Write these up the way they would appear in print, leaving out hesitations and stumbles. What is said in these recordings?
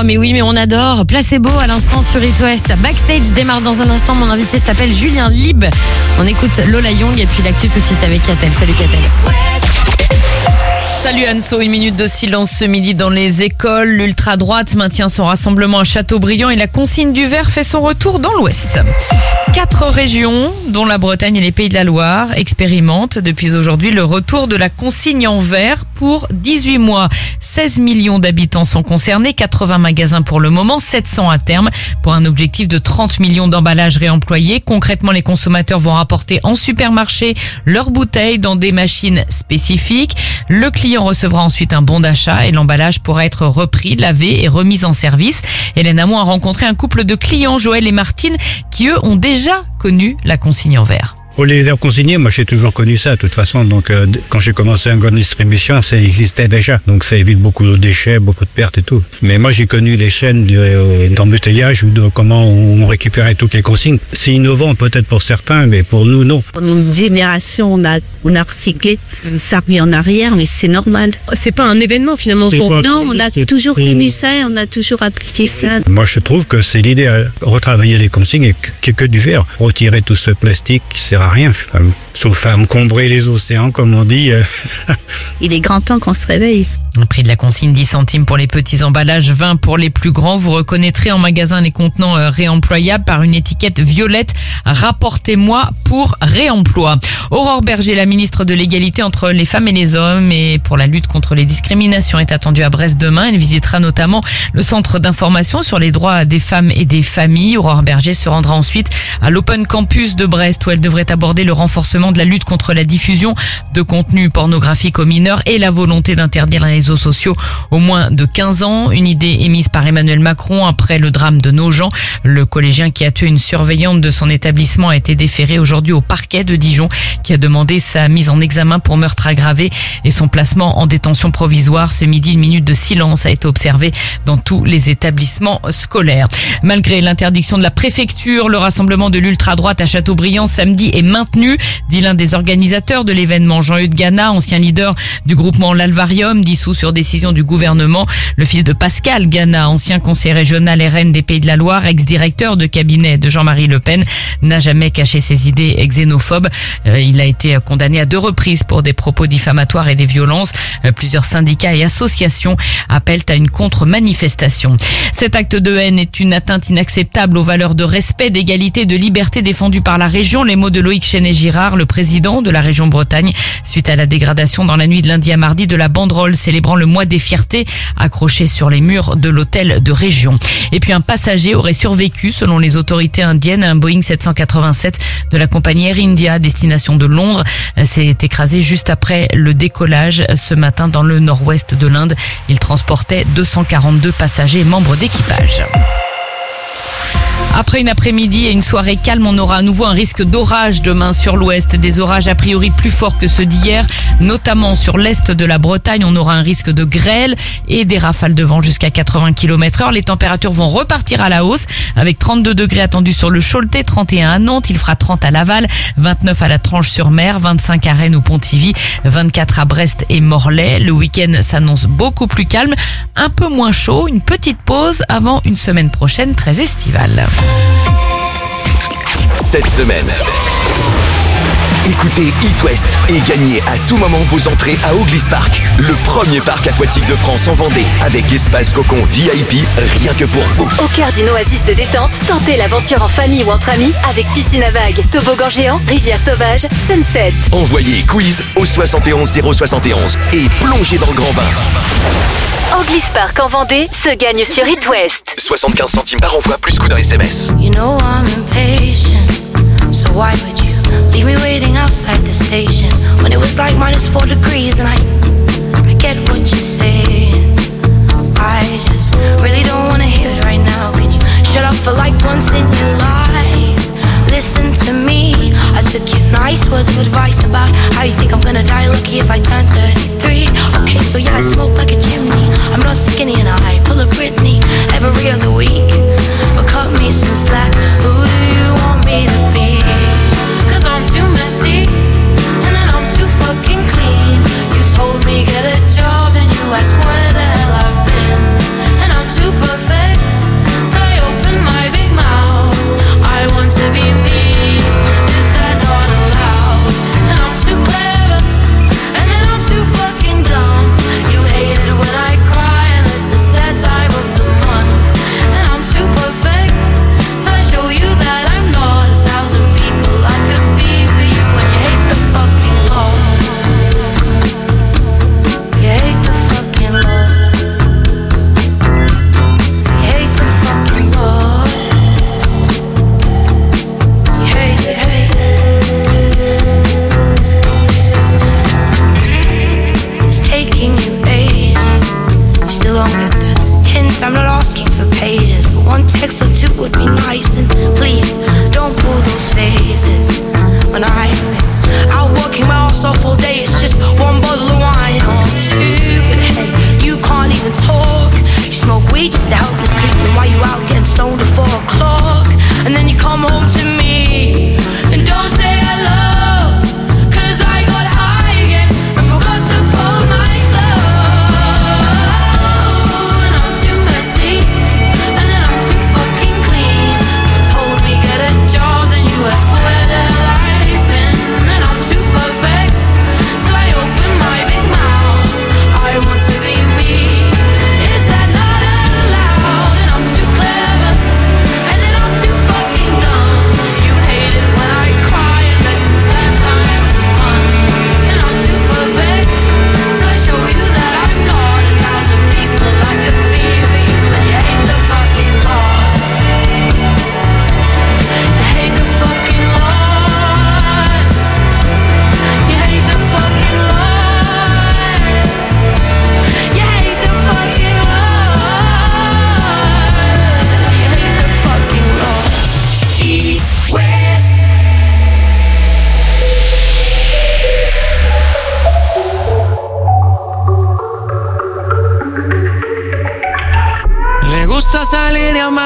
froid, mais oui, mais on adore. Placebo à l'instant sur It West. Backstage démarre dans un instant. Mon invité s'appelle Julien Lib. On écoute Lola Young et puis l'actu tout de suite avec Catel. Salut Catel. Salut Anso, 1 minute de silence ce midi dans les écoles. L'ultra-droite maintient son rassemblement à Châteaubriand et la consigne du vert fait son retour dans l'Ouest. 4 régions, dont la Bretagne et les Pays de la Loire, expérimentent depuis aujourd'hui le retour de la consigne en vert pour 18 mois. 16 millions d'habitants sont concernés, 80 magasins pour le moment, 700 à terme, pour un objectif de 30 millions d'emballages réemployés. Concrètement, les consommateurs vont rapporter en supermarché leurs bouteilles dans des machines spécifiques. Le client recevra ensuite un bon d'achat et l'emballage pourra être repris, lavé et remis en service. Hélène Hamon a rencontré un couple de clients, Joël et Martine, qui eux ont déjà connu la consigne en verre. Pour les verres consignés, moi j'ai toujours connu ça de toute façon. Donc quand j'ai commencé en grande distribution, ça existait déjà. Donc ça évite beaucoup de déchets, beaucoup de pertes et tout. Mais moi j'ai connu les chaînes d'embouteillage ou de comment on récupérait toutes les consignes. C'est innovant peut-être pour certains, mais pour nous non. Pendant une génération, on a recyclé, ça revient en arrière, mais c'est normal. C'est pas un événement finalement. Non, on a toujours connu ça, on a toujours appliqué ça. Moi je trouve que c'est l'idée à retravailler les consignes et que du verre. Retirer tout ce plastique qui sert à rien, sauf à encombrer les océans, comme on dit. Il est grand temps qu'on se réveille. Le prix de la consigne 10 centimes pour les petits emballages, 20 pour les plus grands. Vous reconnaîtrez en magasin les contenants réemployables par une étiquette violette. Rapportez-moi pour réemploi. Aurore Berger, la ministre de l'égalité entre les femmes et les hommes et pour la lutte contre les discriminations, est attendue à Brest demain. Elle visitera notamment le centre d'information sur les droits des femmes et des familles. Aurore Berger se rendra ensuite à l'Open Campus de Brest où elle devrait aborder le renforcement de la lutte contre la diffusion de contenus pornographiques aux mineurs et la volonté d'interdire les réseaux sociaux aux moins de 15 ans. Une idée émise par Emmanuel Macron après le drame de Nogent. Le collégien qui a tué une surveillante de son établissement a été déféré aujourd'hui au parquet de Dijon qui a demandé sa mise en examen pour meurtre aggravé et son placement en détention provisoire. Ce midi, 1 minute de silence a été observée dans tous les établissements scolaires. Malgré l'interdiction de la préfecture, le rassemblement de l'ultra-droite à Châteaubriand samedi est maintenu, dit l'un des organisateurs de l'événement. Jean-Eudes Gana, ancien leader du groupement L'Alvarium, dissous sur décision du gouvernement. Le fils de Pascal Gana, ancien conseiller régional RN des Pays de la Loire, ex-directeur de cabinet de Jean-Marie Le Pen, n'a jamais caché ses idées xénophobes. Il a été condamné à 2 reprises pour des propos diffamatoires et des violences. Plusieurs syndicats et associations appellent à une contre-manifestation. Cet acte de haine est une atteinte inacceptable aux valeurs de respect, d'égalité, de liberté défendues par la région. Les mots de Loïc Chenet-Girard, le président de la région Bretagne, suite à la dégradation dans la nuit de lundi à mardi de la banderole célébrant le mois des fiertés accrochée sur les murs de l'hôtel de région. Et puis un passager aurait survécu selon les autorités indiennes à un Boeing 787 de la compagnie Air India, destination de Londres. S'est écrasé juste après le décollage ce matin dans le nord-ouest de l'Inde. Il transportait 242 passagers et membres d'équipage. Après une après-midi et une soirée calme, on aura à nouveau un risque d'orage demain sur l'ouest. Des orages a priori plus forts que ceux d'hier, notamment sur l'est de la Bretagne. On aura un risque de grêle et des rafales de vent jusqu'à 80 km/h. Les températures vont repartir à la hausse avec 32 degrés attendus sur le Choletais, 31 à Nantes, il fera 30 à Laval, 29 à la Tranche-sur-Mer, 25 à Rennes ou Pontivy, 24 à Brest et Morlaix. Le week-end s'annonce beaucoup plus calme, un peu moins chaud, une petite pause avant une semaine prochaine très estivale. Cette semaine, écoutez It West et gagnez à tout moment vos entrées à Oglis Park, le premier parc aquatique de France en Vendée, avec espace cocon VIP rien que pour vous. Au cœur d'une oasis de détente, tentez l'aventure en famille ou entre amis avec piscine à vagues, toboggan géant, rivière sauvage, sunset. Envoyez quiz au 71 071 et plongez dans le grand bain. Oglis Park en Vendée se gagne sur It West. 75 centimes par envoi plus coût d'un SMS. You know I'm impatient, so why would you leave me waiting outside the station when it was like -4 degrees and I get what you're saying. I just really don't wanna hear it right now. Can you shut up for like once in your life? Listen to me. I took your nice words of advice about how you think I'm gonna die lucky if I turn 33. Okay, so yeah, I smoke like a chimney. I'm not skinny and I pull a Britney every other week. But cut me some slack. Who do you want me to be? 'Cause I'm too messy and then I'm too fucking clean. You told me get a job and you asked where the hell I've been, and I'm too perfect.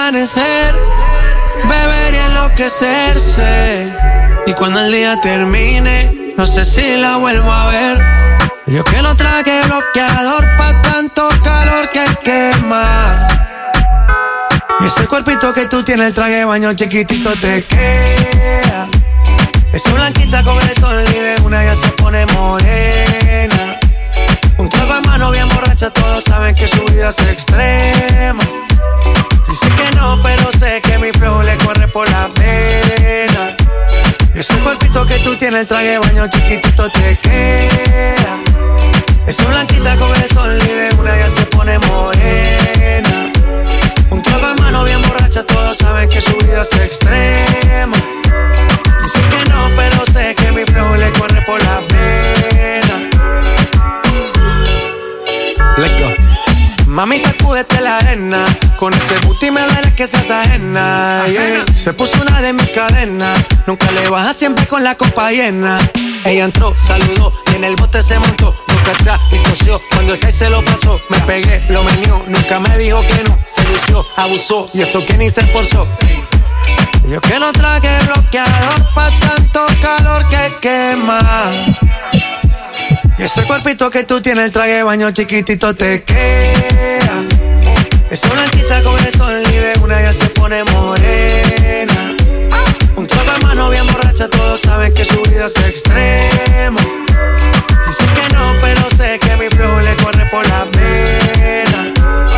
amanecer, beber y enloquecerse. Y cuando el día termine, no sé si la vuelvo a ver. Yo que no traje bloqueador pa' tanto calor que quema. Y ese cuerpito que tú tienes, el traje de baño chiquitito te queda. Esa blanquita con el sol y de una ya se pone morena. Un trago en mano bien borracha, todos saben que su vida es extrema. Dice que no, pero sé que mi flow le corre por la pena. Y ese cuerpito que tú tienes, el traje de baño chiquitito te queda. Esa blanquita con el sol y de una ya se pone morena. Un trago en mano bien borracha, todos saben que su vida es extrema. Dice que no, pero sé que mi flow le corre por la pena. Let's go. Mami, sacúdete la arena. Con ese booty me duele que seas ajena, yeah. Se puso una de mis cadenas. Nunca le baja, siempre con la copa llena. Ella entró, saludó y en el bote se montó. Nunca atrás y cosió, cuando el que se lo pasó. Me pegué, lo menió, nunca me dijo que no. Se lució, abusó y eso que ni se esforzó. Yo que no traje bloqueador pa' tanto calor que quema. Y ese cuerpito que tú tienes, el traje de baño chiquitito te queda. Esa blanquita con el sol y de una ya se pone morena. Un trago de mano bien borracha, todos saben que su vida es extrema. Dice que no, pero sé que mi flow le corre por la pena.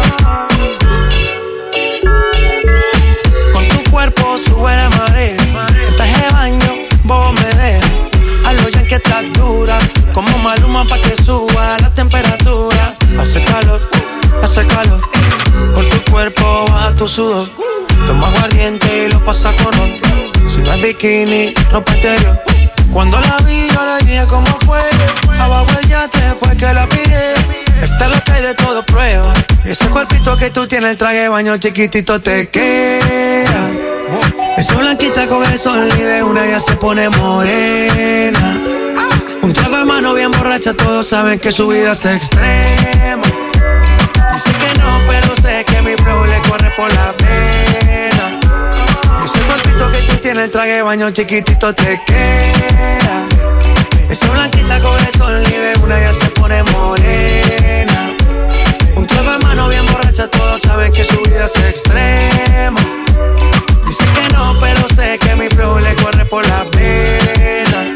Con tu cuerpo sube la marea. En traje de baño, vos me dejas. A lo ya que estás dura, como Maluma pa' que suba la temperatura. Hace calor, por tu cuerpo baja tu sudor. Toma aguardiente y lo pasa con ron. Si no es bikini, ropa exterior. Cuando la vi yo le dije cómo fue. Abajo el yate fue que la pide. Esta es la que hay de todo prueba. Y ese cuerpito que tú tienes, el traje de baño chiquitito te queda. Esa blanquita con el sol y de una ya se pone morena. Un trago de mano bien borracha, todos saben que su vida es extrema. Dice que no, pero sé que mi flow le corre por la pena. Ese cuerpito que tú tienes, el traje de baño chiquitito te queda. Esa blanquita con el sol y de una ya se pone morena. Un trago de mano bien borracha, todos saben que su vida es extrema. Dice que no, pero sé que mi flow le corre por la pena.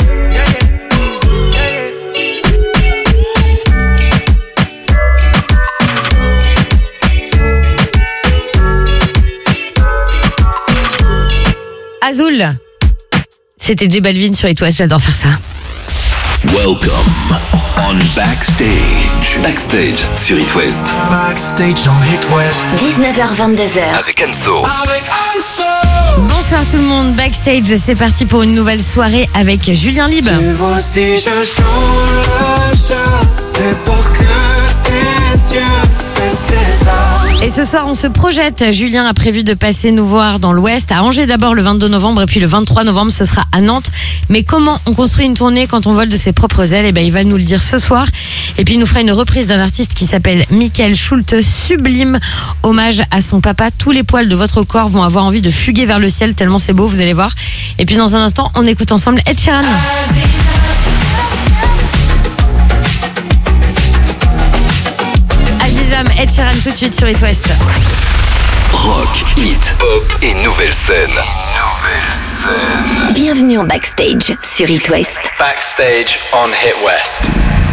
Azul. C'était J Balvin sur It West, j'adore faire ça. Welcome on Backstage. Backstage sur It West. Backstage on It West. 19h-22h. Avec Anso. Bonsoir tout le monde, Backstage, c'est parti pour une nouvelle soirée avec Julien Lieb. Tu vois si je joue le jeu, c'est pour que tes yeux fassent des arts. Et ce soir, on se projette. Julien a prévu de passer nous voir dans l'Ouest, à Angers d'abord le 22 novembre et puis le 23 novembre, ce sera à Nantes. Mais comment on construit une tournée quand on vole de ses propres ailes? Eh ben, il va nous le dire ce soir. Et puis, il nous fera une reprise d'un artiste qui s'appelle Michael Schulte, sublime hommage à son papa. Tous les poils de votre corps vont avoir envie de fuguer vers le ciel, tellement c'est beau, vous allez voir. Et puis, dans un instant, on écoute ensemble Ed Sheeran. Ed Sheeran tout de suite sur It West. Rock, hit, pop et nouvelle scène. Bienvenue en Backstage sur It West. Backstage on Hit West.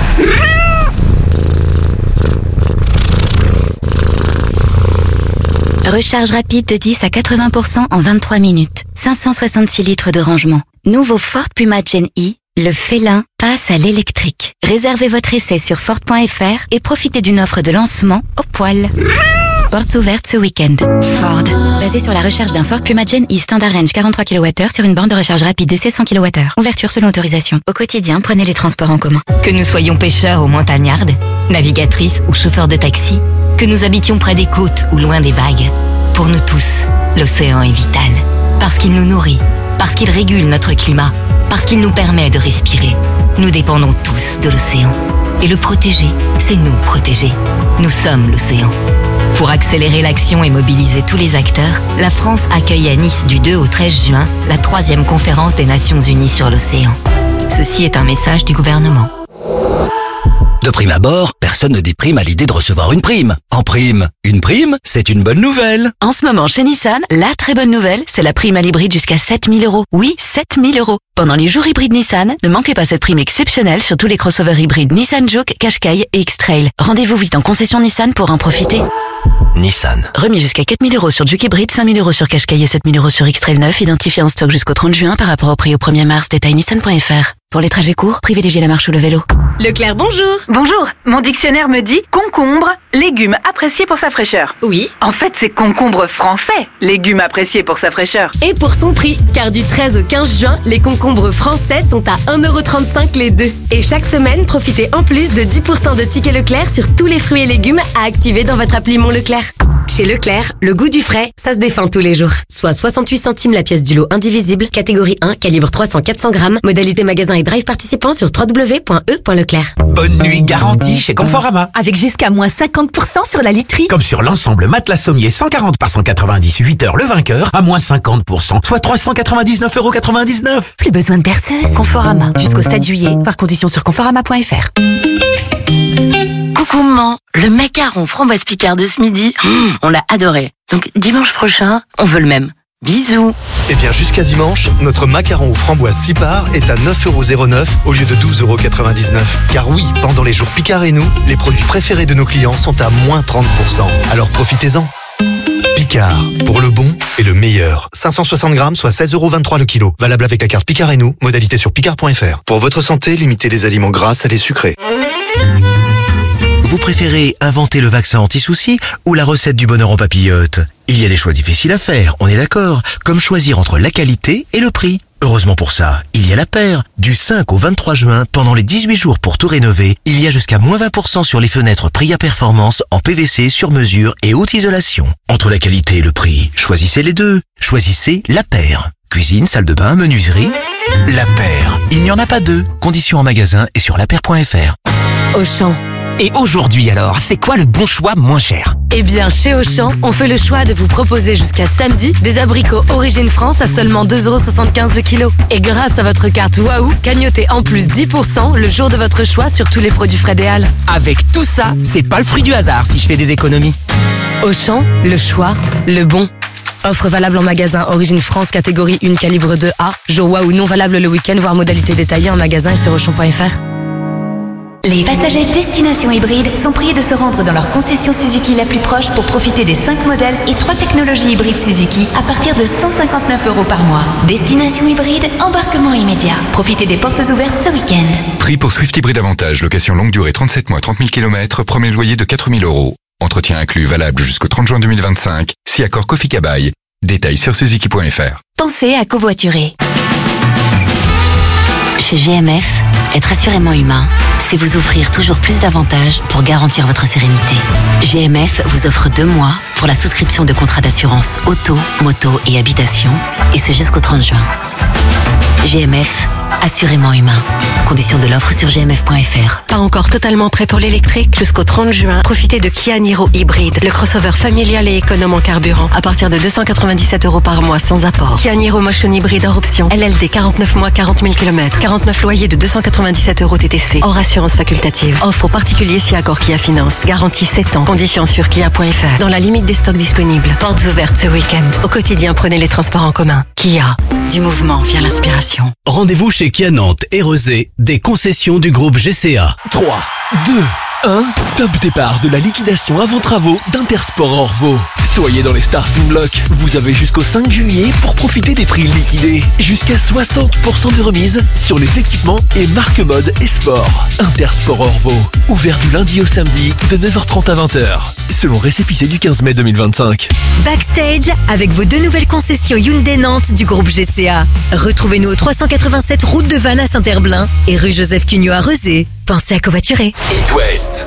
Recharge rapide de 10 à 80% en 23 minutes. 566 litres de rangement. Nouveau Ford Puma Gen E. Le félin passe à l'électrique. Réservez votre essai sur Ford.fr et profitez d'une offre de lancement au poil. Portes ouvertes ce week-end. Ford. Basé sur la recherche d'un Ford Puma Gen E Standard Range 43 kWh sur une borne de recharge rapide d'essai 100 kWh. Ouverture selon autorisation. Au quotidien, prenez les transports en commun. Que nous soyons pêcheurs ou montagnardes, navigatrices ou chauffeurs de taxi, que nous habitions près des côtes ou loin des vagues, pour nous tous, l'océan est vital. Parce qu'il nous nourrit, parce qu'il régule notre climat, parce qu'il nous permet de respirer. Nous dépendons tous de l'océan. Et le protéger, c'est nous protéger. Nous sommes l'océan. Pour accélérer l'action et mobiliser tous les acteurs, la France accueille à Nice du 2 au 13 juin la 3e conférence des Nations Unies sur l'océan. Ceci est un message du gouvernement. De prime abord, personne ne déprime à l'idée de recevoir une prime. En prime, une prime, c'est une bonne nouvelle. En ce moment, chez Nissan, la très bonne nouvelle, c'est la prime à l'hybride jusqu'à 7 000 €. Oui, 7 000 €. Pendant les jours hybrides Nissan, ne manquez pas cette prime exceptionnelle sur tous les crossovers hybrides Nissan Juke, Qashqai et X-Trail. Rendez-vous vite en concession Nissan pour en profiter. Nissan. Remis jusqu'à 4 000 € sur Juke hybride, 5 000 € sur Qashqai et 7 000 € sur X-Trail 9, identifié en stock jusqu'au 30 juin par rapport au prix au 1er mars. Détail nissan.fr. Pour les trajets courts, privilégiez la marche ou le vélo. Leclerc, bonjour. Bonjour. Mon dictionnaire me dit concombre, légume apprécié pour sa fraîcheur. Oui. En fait, c'est concombre français, légume apprécié pour sa fraîcheur. Et pour son prix, car du 13 au 15 juin, les concombres français sont à 1,35 € les deux. Et chaque semaine, profitez en plus de 10% de tickets Leclerc sur tous les fruits et légumes à activer dans votre appli Mon Leclerc. Chez Leclerc, le goût du frais, ça se défend tous les jours. Soit 68 centimes la pièce du lot indivisible, catégorie 1, calibre 300-400 grammes, modalité magasin et drive participant sur www.e.leclerc. Bonne nuit garantie chez Conforama. Avec jusqu'à moins 50% sur la literie. Comme sur l'ensemble matelas sommier 140 par 190 8 heures le vainqueur à moins 50%, soit 399,99 €. Plus besoin de perceuse. Conforama. Jusqu'au 7 juillet. Voir conditions sur conforama.fr. Coucou maman, le macaron framboise Picard de ce midi, on l'a adoré. Donc dimanche prochain, on veut le même. Bisous. Eh bien jusqu'à dimanche, notre macaron aux framboises 6 parts est à 9,09 € au lieu de 12,99 €. Car oui, pendant les jours Picard et nous, les produits préférés de nos clients sont à moins 30%. Alors profitez-en. Picard, pour le bon et le meilleur. 560 grammes, soit 16,23 € le kilo. Valable avec la carte Picard et nous, modalité sur picard.fr. Pour votre santé, limitez les aliments gras, salés, sucrés. Vous préférez inventer le vaccin anti-soucis ou la recette du bonheur en papillote? Il y a des choix difficiles à faire, on est d'accord, comme choisir entre la qualité et le prix. Heureusement pour ça, il y a la paire. Du 5 au 23 juin, pendant les 18 jours pour tout rénover, il y a jusqu'à moins 20% sur les fenêtres Priya Performance en PVC sur mesure et haute isolation. Entre la qualité et le prix, choisissez les deux. Choisissez la paire. Cuisine, salle de bain, menuiserie. La paire. Il n'y en a pas deux. Conditions en magasin et sur lapaire.fr. Auchan. Et aujourd'hui alors, c'est quoi le bon choix moins cher? Eh bien, chez Auchan, on fait le choix de vous proposer jusqu'à samedi des abricots Origine France à seulement 2,75 € le kilo. Et grâce à votre carte Waouh, cagnotez en plus 10% le jour de votre choix sur tous les produits frais des Halles. Avec tout ça, c'est pas le fruit du hasard si je fais des économies. Auchan, le choix, le bon. Offre valable en magasin Origine France catégorie 1 calibre 2A. Jour Waouh non valable le week-end, voire modalité détaillée en magasin et sur Auchan.fr. Les passagers Destination Hybride sont priés de se rendre dans leur concession Suzuki la plus proche pour profiter des 5 modèles et 3 technologies hybrides Suzuki à partir de 159 € par mois. Destination Hybride, embarquement immédiat. Profitez des portes ouvertes ce week-end. Prix pour Swift Hybride Avantage, location longue durée 37 mois, 30 000 km, premier loyer de 4 000 €. Entretien inclus valable jusqu'au 30 juin 2025, si accord Kofi-Kabaï. Détails sur Suzuki.fr. Pensez à covoiturer. Chez GMF, être assurément humain, c'est vous offrir toujours plus d'avantages pour garantir votre sérénité. GMF vous offre 2 mois pour la souscription de contrats d'assurance auto, moto et habitation, et ce jusqu'au 30 juin. GMF, assurément humain. Conditions de l'offre sur gmf.fr. Pas encore totalement prêt pour l'électrique? Jusqu'au 30 juin, profitez de Kia Niro Hybride, le crossover familial et économe en carburant, à partir de 297 € par mois sans apport. Kia Niro Motion Hybride hors option, LLD 49 mois, 40 000 km, 49 loyers de 297 € TTC, hors assurance facultative. Offre aux particuliers si accord Kia Finance. Garantie 7 ans. Conditions sur kia.fr. Dans la limite des stocks disponibles. Portes ouvertes ce week-end. Au quotidien, prenez les transports en commun. Kia. Du mouvement vient l'inspiration. Rendez-vous chez Kia Nantes et Rezé, des concessions du groupe GCA. 3, 2, 1, top départ de la liquidation avant travaux d'Intersport Orvaux. Soyez dans les starting blocks. Vous avez jusqu'au 5 juillet pour profiter des prix liquidés. Jusqu'à 60% de remise sur les équipements et marques mode et sport. Intersport Orvaux. Ouvert du lundi au samedi de 9h30 à 20h. Selon récépissé du 15 mai 2025. Backstage avec vos 2 nouvelles concessions Hyundai Nantes du groupe GCA. Retrouvez-nous au 387 route de Vannes à Saint-Herblain et rue Joseph Cugnot à Rezé. Pensez à covoiturer. It West.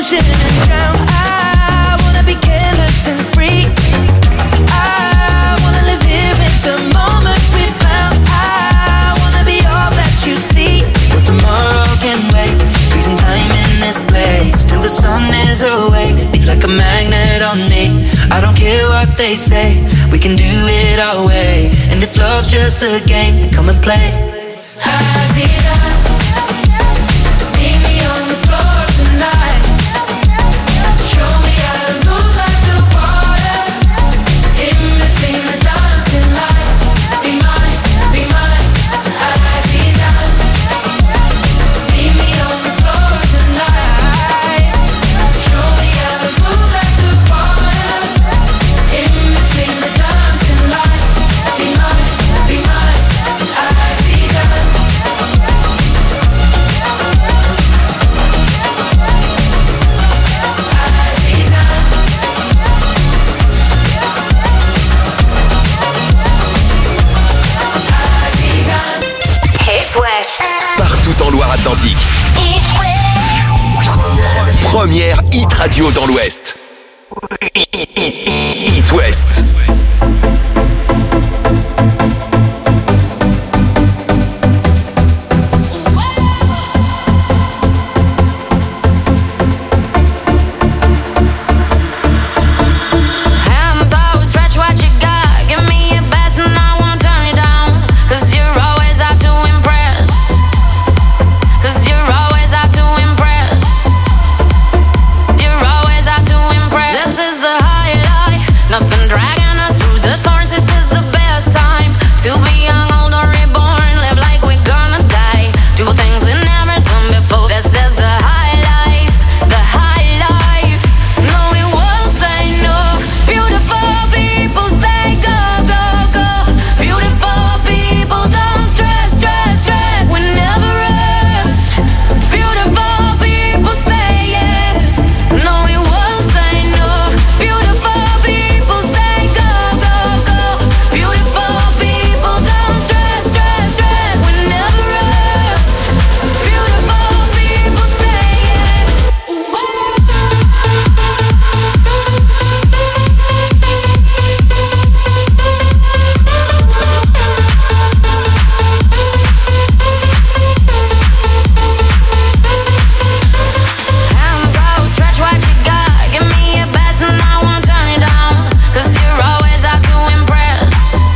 ocean and drown. I wanna be careless and free. I wanna live here in the moment we found. I wanna be all that you see. But tomorrow can wait. Freezing time in this place till the sun is awake. Be like a magnet on me. I don't care what they say. We can do it our way. And if love's just a game, then come and play. Aziza, meet me on the floor tonight. Show me how to move like the water. In between the dancing lights. Be mine, Aziza. Meet me on the floor tonight. Show me how to move like the water. In between the dancing lights. Be mine, Aziza. Hit West. Partout en Loire-Atlantique. Première hit radio dans l'Ouest. Hit West. Hands out, stretch what you got. Give me your best and I won't turn it down. 'Cause you're always out to impress. 'Cause you're always out to impress. You're always out to impress. This is the high life. Nothing dragging us through the thorns. This is the best time to be young, old or reborn. Live like we're gonna die. Do things we never done before. This is the high life. The high life. No, we won't say no. Beautiful people say go, go, go. Beautiful people don't stress, stress, stress. We never rest. Beautiful people say yes. No, we won't say no. Beautiful people say go, go, go. Beautiful people don't stress, stress, stress. We never rest. Beautiful people say yes. Hands out, stretch what you got. Give me your best and I won't turn it down. 'Cause you're always out to impress.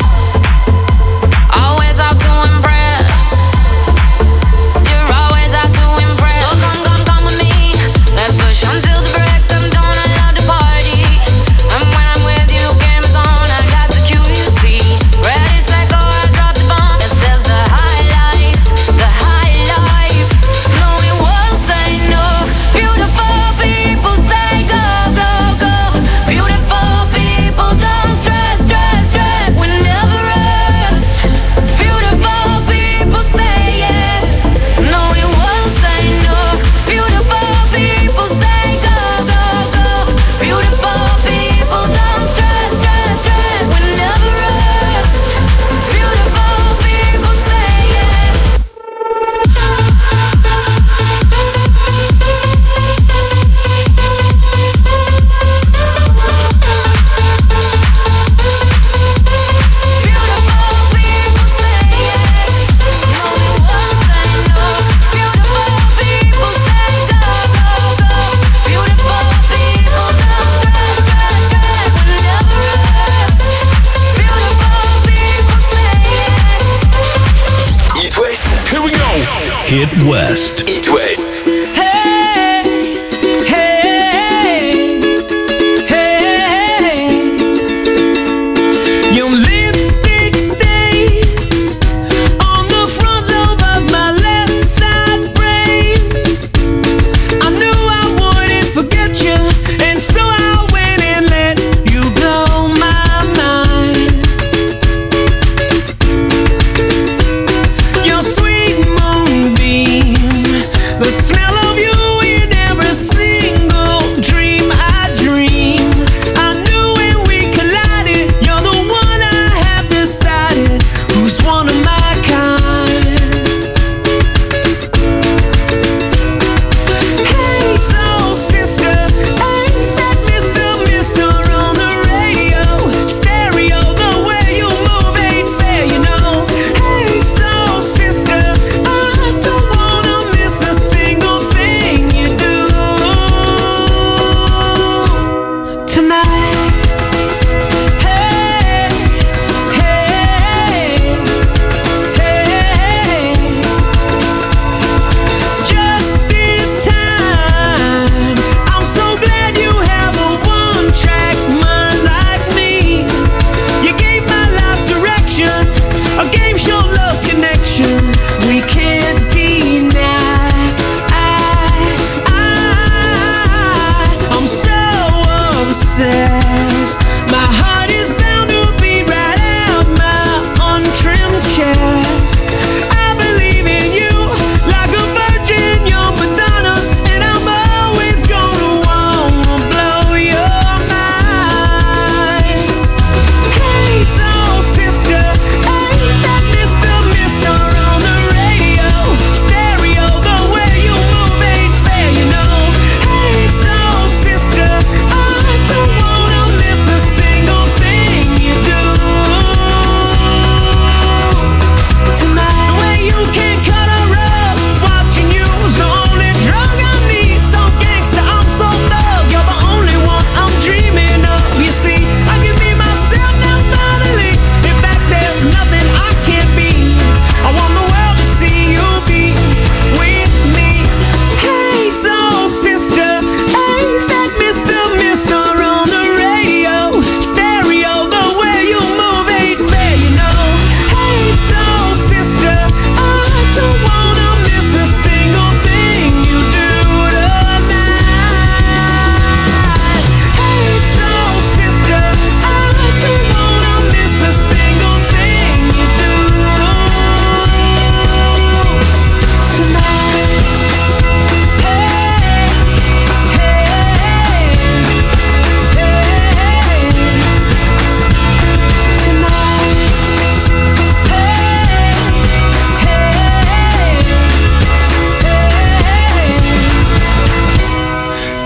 Always out to impress. You're always out to impress. So come with me. Let's push until the break of dawn. I love to party. And when I'm with you, game's on. I got the cue, you see. Ready, set, go, I drop the bomb. This is the high life. The high life. No, we won't say no. Beautiful people say go, go, go. Beautiful people don't stress, stress, stress. We never rest. Beautiful people say yes. No, we won't say no. Beautiful people say go, go, go. Beautiful people don't stress, stress, stress. We never rest. Beautiful people say yes. Hit West. Here we go. Hit West. Hit West. Your lipstick stains on the front lobe of my left side brains. I knew I wouldn't forget you, and so I went and let you blow my mind. Your sweet moonbeam, the smell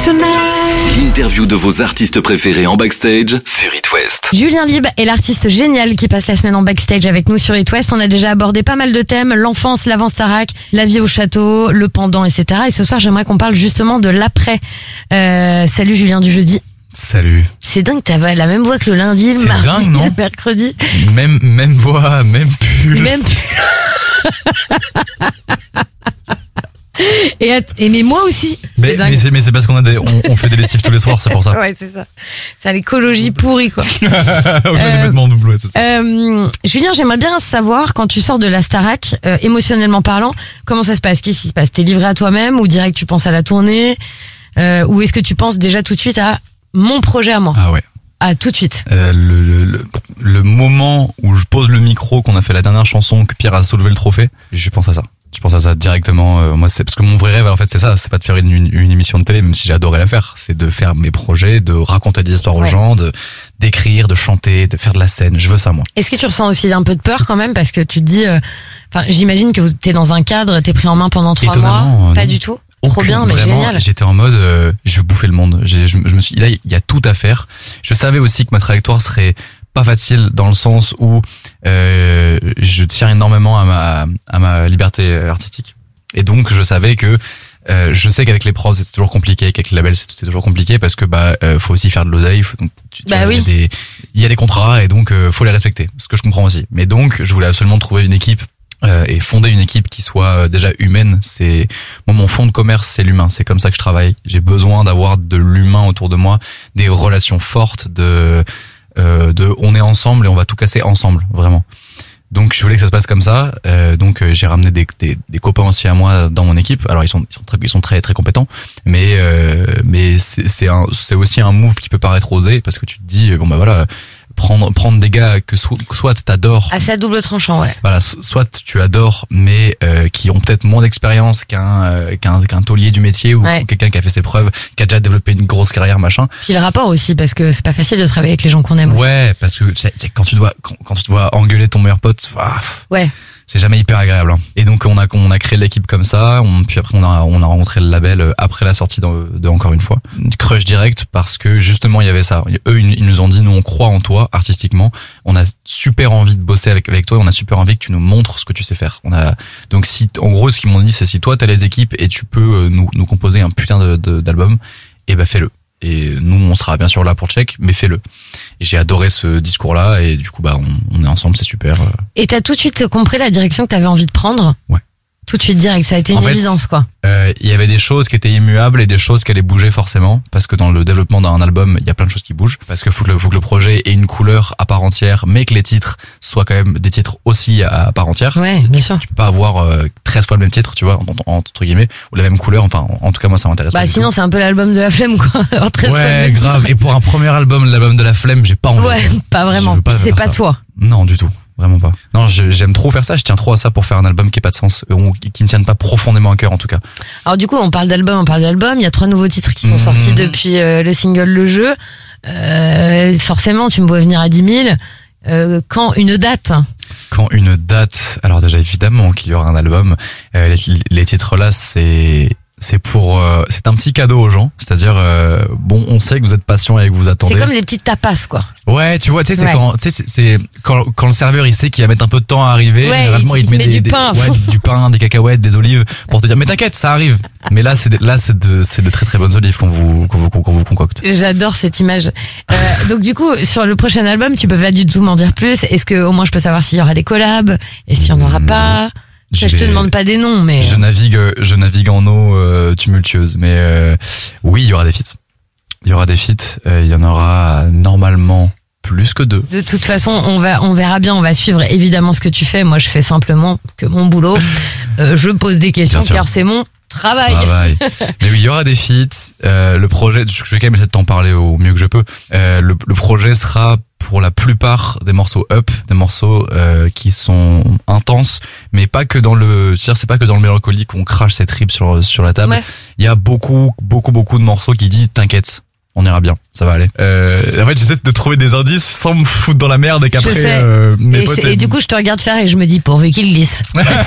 L'interview de vos artistes préférés en backstage sur It West. Julien Lib est l'artiste génial qui passe la semaine en backstage avec nous sur It West. On a déjà abordé pas mal de thèmes, l'enfance, l'avant Starac, la vie au château, le pendant, etc. Et ce soir, j'aimerais qu'on parle justement de l'après. Salut Julien du jeudi. Salut. C'est dingue, t'avais la même voix que le lundi, le mardi, dingue, non, le mercredi. Même voix, même pull. Même pull. Mais moi aussi. Mais c'est parce on fait des lessives tous les soirs, c'est pour ça. Ouais, c'est ça. C'est l'écologie pourrie, quoi. On est complètement double, ouais, c'est ça. Julien, j'aimerais bien savoir, quand tu sors de la Starac, émotionnellement parlant, comment ça se passe? Qu'est-ce qui se passe? T'es livré à toi-même ou direct tu penses à la tournée? Ou est-ce que tu penses déjà tout de suite à mon projet à moi? Ah ouais. Ah, tout de suite. Le moment où je pose le micro, qu'on a fait la dernière chanson, que Pierre a soulevé le trophée, je pense à ça. Je pense à ça directement. Moi, c'est parce que mon vrai rêve, en fait, c'est ça. C'est pas de faire une émission de télé, même si j'ai adoré la faire. C'est de faire mes projets, de raconter des histoires aux gens, d'écrire, de chanter, de faire de la scène. Je veux ça, moi. Est-ce que tu ressens aussi un peu de peur quand même, parce que tu te dis, j'imagine que t'es dans un cadre, t'es pris en main pendant 3 mois. Pas du tout. Trop bien, mais vraiment, génial. J'étais en mode, je veux bouffer le monde. Je me suis dit, là, il y a tout à faire. Je savais aussi que ma trajectoire serait pas facile dans le sens où je tiens énormément à ma liberté artistique. Et donc, je savais que je sais qu'avec les prods c'est toujours compliqué, qu'avec les labels c'est toujours compliqué parce que faut aussi faire de l'oseille. Il y a des contrats et donc faut les respecter. Ce que je comprends aussi. Mais donc, je voulais absolument trouver une équipe. Et fonder une équipe qui soit déjà humaine. C'est moi, mon fond de commerce, c'est l'humain. C'est comme ça que je travaille. J'ai besoin d'avoir de l'humain autour de moi, des relations fortes, de on est ensemble et on va tout casser ensemble, vraiment. Donc je voulais que ça se passe comme ça. Donc j'ai ramené des copains aussi à moi dans mon équipe. Alors ils sont très très compétents, mais c'est aussi un move qui peut paraître osé parce que tu te dis voilà. Prendre des gars que soit t'adores. Ah, c'est à double tranchant, ouais. Voilà, soit tu adores, mais qui ont peut-être moins d'expérience qu'un taulier du métier ou quelqu'un qui a fait ses preuves, qui a déjà développé une grosse carrière, machin. Puis le rapport aussi, parce que c'est pas facile de travailler avec les gens qu'on aime. Ouais, parce que c'est quand tu dois engueuler ton meilleur pote. Ouais. C'est jamais hyper agréable. Et donc on a créé l'équipe comme ça. Puis après on a rencontré le label après la sortie de Encore une fois. Crush direct parce que justement il y avait ça. Eux ils nous ont dit nous on croit en toi artistiquement. On a super envie de bosser avec toi. On a super envie que tu nous montres ce que tu sais faire. Donc si en gros ce qu'ils m'ont dit c'est si toi t'as les équipes et tu peux nous composer un putain d'album, et fais-le. Et nous on sera bien sûr là pour check, mais fais-le. Et j'ai adoré ce discours-là et du coup on est ensemble, c'est super. Et t'as tout de suite compris la direction que t'avais envie de prendre? Ouais. Tout de suite direct, ça a été une évidence quoi. Il y avait des choses qui étaient immuables et des choses qui allaient bouger forcément parce que dans le développement d'un album, il y a plein de choses qui bougent parce que faut que le projet ait une couleur à part entière, mais que les titres soient quand même des titres aussi à part entière. Ouais, bien sûr. Tu peux pas avoir 13 fois le même titre, tu vois, entre guillemets, ou la même couleur. Enfin, en tout cas moi ça m'intéresse. Sinon c'est un peu l'album de la flemme quoi. En 13 fois le même grave. titre. Et pour un premier album, l'album de la flemme, j'ai pas envie. Ouais, pas vraiment. C'est pas toi. Non, du tout. Vraiment pas. Non, j'aime trop faire ça, je tiens trop à ça pour faire un album qui ait pas de sens, qui me tienne pas profondément à cœur en tout cas. Alors du coup, on parle d'album, il y a 3 nouveaux titres qui sont sortis depuis le single Le Jeu. Forcément, tu me vois venir à 10 000. Quand une date? Alors déjà évidemment qu'il y aura un album. Les titres là, c'est un petit cadeau aux gens, c'est-à-dire on sait que vous êtes patient et que vous attendez. C'est comme des petites tapas quoi. Ouais, tu vois, tu sais c'est quand le serveur il sait qu'il va mettre un peu de temps à arriver, généralement il te met du pain, du pain, des cacahuètes, des olives pour te dire mais t'inquiète, ça arrive. Mais là c'est de très très bonnes olives qu'on vous concocte. J'adore cette image. Donc du coup, sur le prochain album, tu peux pas du tout m'en dire plus. Est-ce que au moins je peux savoir s'il y aura des collabs? Est-ce qu'il y en aura pas? Je te demande pas des noms, mais je navigue en eau tumultueuse, mais oui, il y aura des feats. Il y en aura normalement plus que 2. De toute façon, on verra bien, on va suivre évidemment ce que tu fais. Moi, je fais simplement que mon boulot. Je pose des questions car c'est mon travail. Mais oui, il y aura des feats. Le projet, je vais quand même essayer de t'en parler au mieux que je peux. Le projet sera pour la plupart des morceaux up, des morceaux qui sont intenses, mais pas que dans c'est pas que dans le mélancolique qu'on crache ses tripes sur la table. Ouais. Il y a beaucoup de morceaux qui disent t'inquiète, on ira bien, ça va aller. En fait, j'essaie de trouver des indices sans me foutre dans la merde et qu'après mes potes... Et du coup, je te regarde faire et je me dis pourvu qu'il glisse.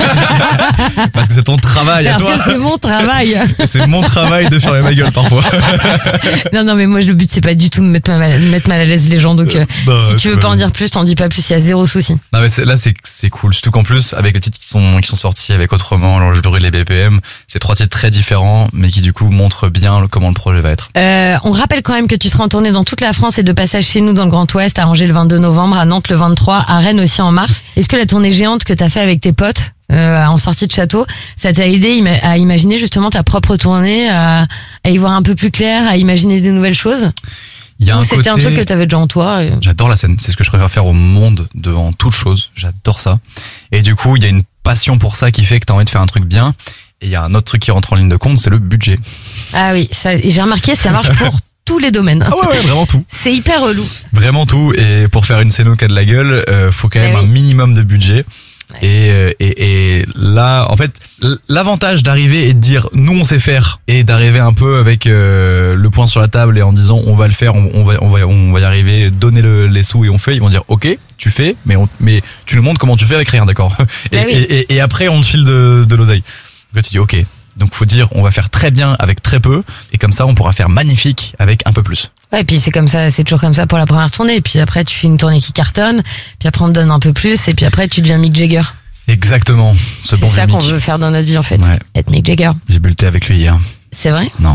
Parce que c'est ton travail à toi. Parce que c'est mon travail. C'est mon travail de fermer ma gueule parfois. Non, mais moi, le but, c'est pas du tout de mettre mal à l'aise les gens. Donc, si tu veux pas en dire plus, t'en dis pas plus, il y a zéro souci. Non, mais là, c'est cool. Surtout qu'en plus, avec les titres qui sont sortis avec Autrement, alors je brûle les BPM, c'est 3 titres très différents, mais qui du coup montrent bien comment le projet va être. On rappelle quand même que tu seras en tournée dans toute la France et de passage chez nous dans le Grand Ouest, à Angers le 22 novembre, à Nantes le 23, à Rennes aussi en mars. Est-ce que la tournée géante que t'as fait avec tes potes, en sortie de château, ça t'a aidé à imaginer justement ta propre tournée, à y voir un peu plus clair, à imaginer des nouvelles choses? Ou c'était un truc que t'avais déjà en toi? J'adore la scène, c'est ce que je préfère faire au monde devant toute chose, j'adore ça. Et du coup, il y a une passion pour ça qui fait que t'as envie de faire un truc bien. Et il y a un autre truc qui rentre en ligne de compte, c'est le budget. Ah oui, ça, j'ai remarqué, ça marche pour tous les domaines. Ah ouais, vraiment tout. C'est hyper relou. Vraiment tout. Et pour faire une scéno qui a de la gueule, faut quand même un minimum de budget. Ouais. Et là, en fait, l'avantage d'arriver et de dire nous on sait faire et d'arriver un peu avec le poing sur la table et en disant on va le faire, on va y arriver, donner les sous et on fait. Ils vont dire ok, tu fais, mais tu nous montres comment tu fais avec rien, d'accord. Et après on te file de l'oseille. Donc tu dis ok. Donc faut dire on va faire très bien avec très peu et comme ça on pourra faire magnifique avec un peu plus. Ouais, et puis c'est comme ça, c'est toujours comme ça pour la première tournée. Et puis après tu fais une tournée qui cartonne, puis après on te donne un peu plus et puis après tu deviens Mick Jagger. Exactement. C'est ça qu'on veut faire dans notre vie en fait, être Mick Jagger. J'ai bu le thé avec lui hier. C'est vrai? Non.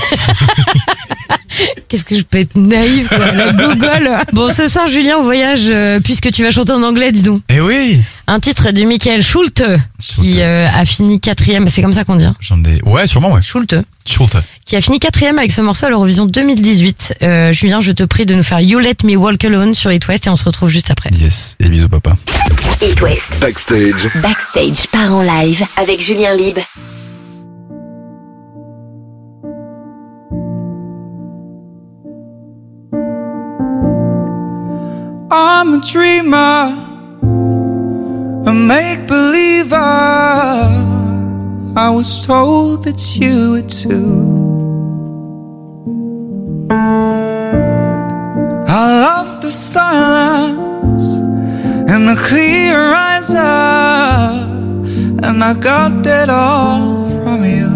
Qu'est-ce que je peux être naïve, quoi, la gogole. Bon, ce soir, Julien, on voyage, puisque tu vas chanter en anglais, dis donc. Eh oui! Un titre du Michael Schulte, qui a fini 4e, c'est comme ça qu'on dit. Ouais, sûrement, ouais. Schulte. Qui a fini 4e avec ce morceau à l'Eurovision 2018. Julien, je te prie de nous faire You Let Me Walk Alone sur It West et on se retrouve juste après. Yes, et bisous papa. It West. Backstage. Backstage part en live avec Julien Lieb. I'm a dreamer, a make-believer. I was told that you were too. I love the silence and the clear eyes up, and I got that all from you.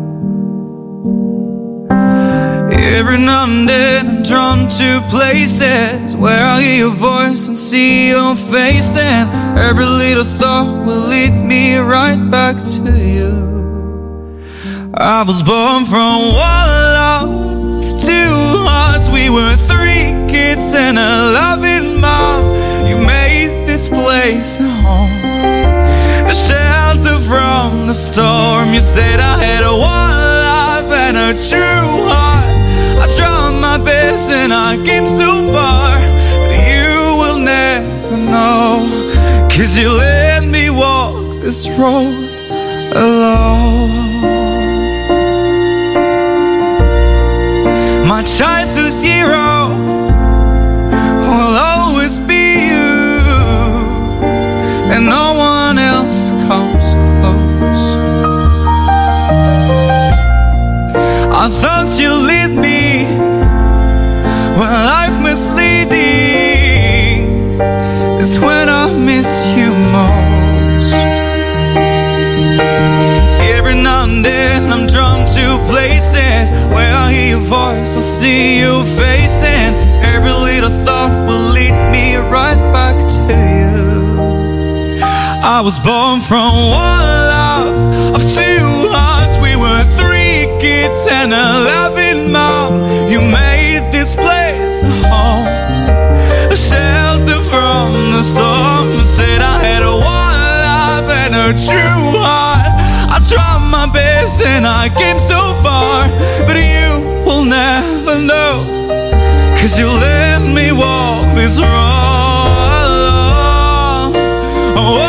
Every now and then I'm drawn to places where I hear your voice and see your face, and every little thought will lead me right back to you. I was born from one love, two hearts, we were 3 kids and a loving mom. You made this place a home, a shelter from the storm. You said I had a one life and a true heart. I tried my best and I came so far, but you will never know, 'cause you let me walk this road alone. My childhood's hero will always be you, and no one else comes close. I thought you'd lead me when life misleading. It's when I miss you most. Every now and then I'm drawn to places where I hear your voice, I see your face, and every little thought will lead me right back to you. I was born from one love of 2 hearts, we were 3 kids and a loving mom. You made this place a home, a shelter from the storm. You said I had a one life and a true heart. I tried my best and I came so far, but you will never know, 'cause you let me walk this road alone. Oh,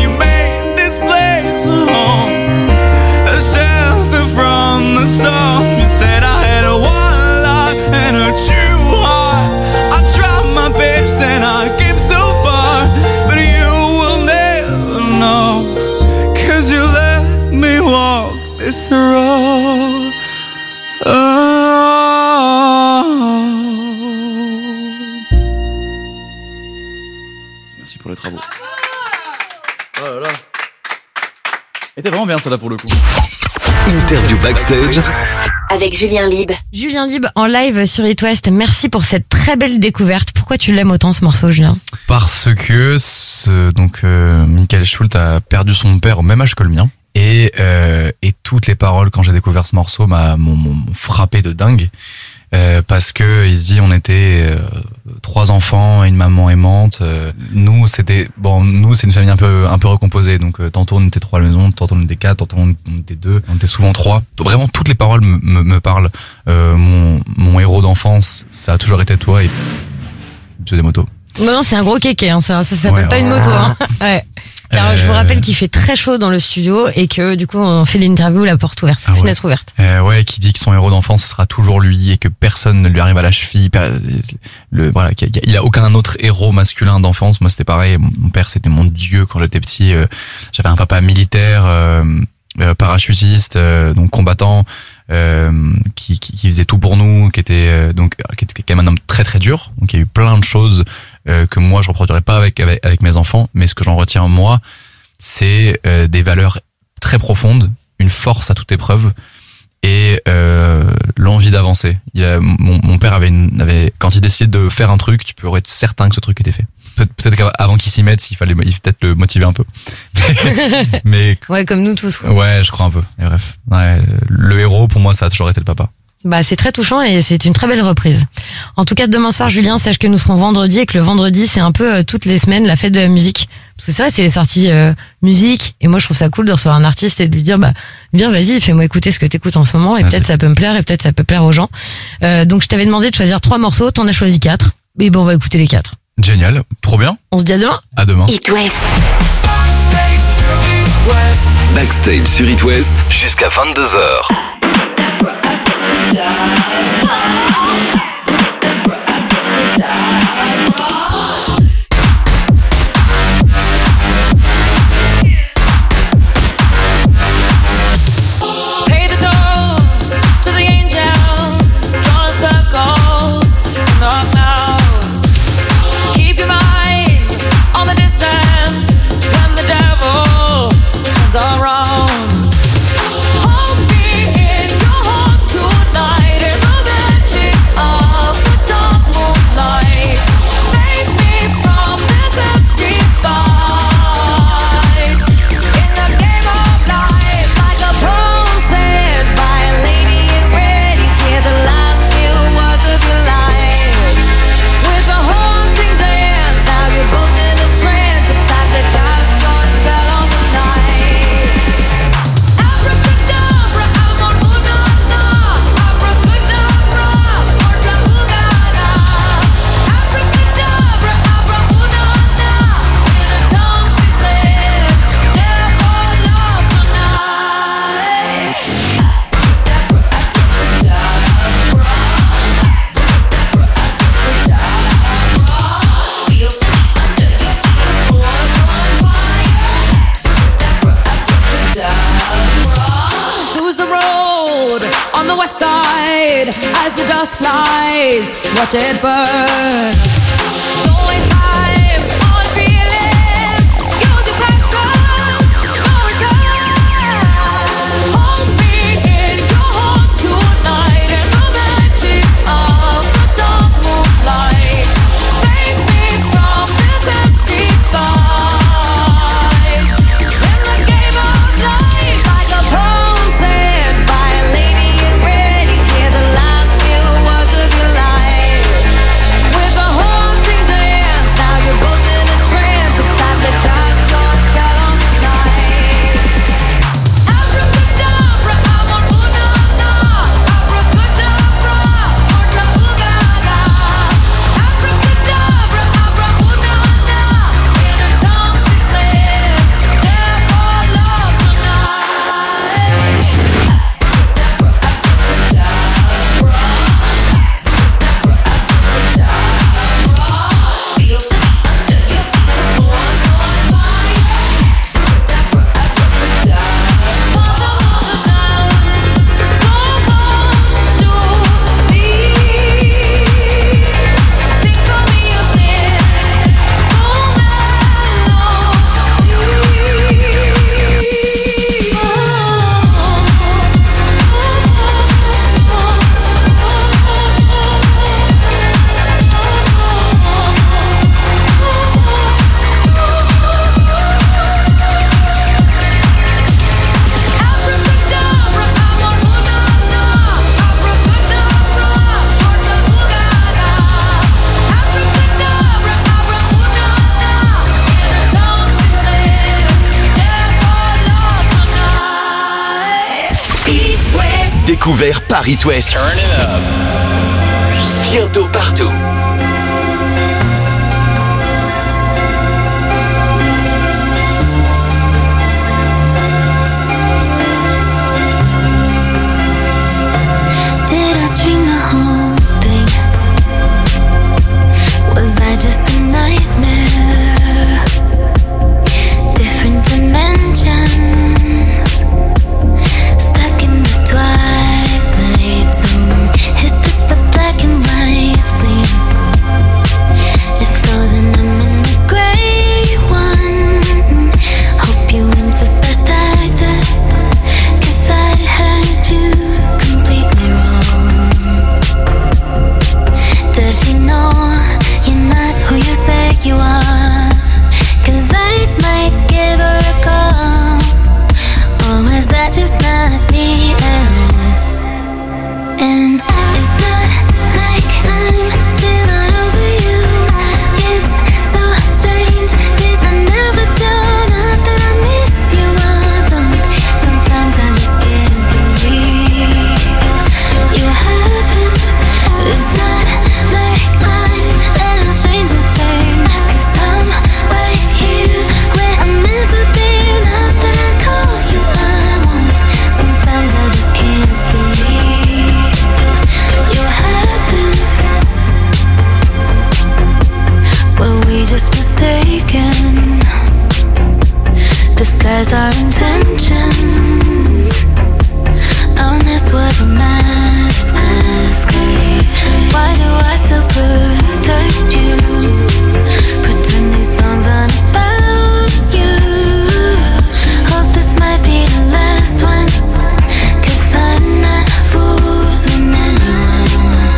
song était vraiment bien ça là pour le coup. Interview backstage avec Julien Lib. Julien Lib en live sur It West. Merci pour cette très belle découverte. Pourquoi tu l'aimes autant ce morceau, Julien? Parce que Michael Schultz a perdu son père au même âge que le mien. Et toutes les paroles quand j'ai découvert ce morceau m'ont frappé de dingue. Parce que il se dit on était 3 enfants et une maman aimante. Nous c'est une famille un peu recomposée, donc tantôt on était 3 à la maison, tantôt on était 4, tantôt on était 2, on était souvent 3. Vraiment toutes les paroles me parlent. Mon héros d'enfance, ça a toujours été toi et j'ai des motos. Non, c'est un gros kéké, hein, ça s'appelle pas une moto. Hein. Ouais. Car je vous rappelle qu'il fait très chaud dans le studio et que du coup on fait l'interview la porte ouverte, fenêtre ouverte. Qui dit que son héros d'enfance ce sera toujours lui et que personne ne lui arrive à la cheville. Il a aucun autre héros masculin d'enfance. Moi c'était pareil, mon père c'était mon dieu quand j'étais petit. J'avais un papa militaire, parachutiste, donc combattant, qui faisait tout pour nous, qui était quand même un homme très très dur. Donc il y a eu plein de choses que moi je reproduirais pas avec mes enfants, mais ce que j'en retiens moi, c'est des valeurs très profondes, une force à toute épreuve et l'envie d'avancer. Mon père avait quand il décide de faire un truc, tu peux être certain que ce truc était fait. Peut-être qu'avant qu'il s'y mette, il fallait peut-être le motiver un peu. mais ouais, comme nous tous. Ouais, je crois un peu. Et bref, le héros pour moi ça a toujours été le papa. Bah, c'est très touchant et c'est une très belle reprise. En tout cas, demain soir, Julien, sache que nous serons vendredi et que le vendredi, c'est un peu toutes les semaines la fête de la musique. Parce que c'est vrai, c'est les sorties musique. Et moi, je trouve ça cool de recevoir un artiste et de lui dire, viens, vas-y, fais-moi écouter ce que t'écoutes en ce moment et peut-être ça peut me plaire et peut-être ça peut plaire aux gens. Donc, je t'avais demandé de choisir 3 morceaux, t'en as choisi 4. Et on va écouter les 4. Génial, trop bien. On se dit à demain. À demain. It West. Backstage sur It West jusqu'à 22h. As the dust flies, watch it burn. Don't waste time on feeling. Use your passion for return. Hold me in your heart tonight in the magic of the dark moonlight. Save me from this empty fight. In the game of life, like a poem said by a lady in red. Hear the last few words of your life with a haunting dance. découvert par It West. Bientôt partout. Did I dream the whole thing? Was I just a nightmare? Different dimensions, stuck in the twilight zone. Is this a black and white scene? If so, then I'm in the gray one. Hope you win for best actor, 'cause I had you completely wrong. Does she know you're not who you say you are? 'Cause I might give her a call. Or was that just not me at all? And it's not like I'm still not over you. It's so strange, 'cause I never do. Not that I miss you, I don't. Sometimes I just can't believe you happened. It's not like I'm gonna change a thing, 'cause I'm right here where I'm meant to be. Not that I call you, I won't. Sometimes I just can't believe you happened. Were we just mistaken? Disguise our intentions. Honest was a mask. Why do I still protect you? Pretend these songs aren't about you. Hope this might be the last one, 'cause I'm not fooling anyone.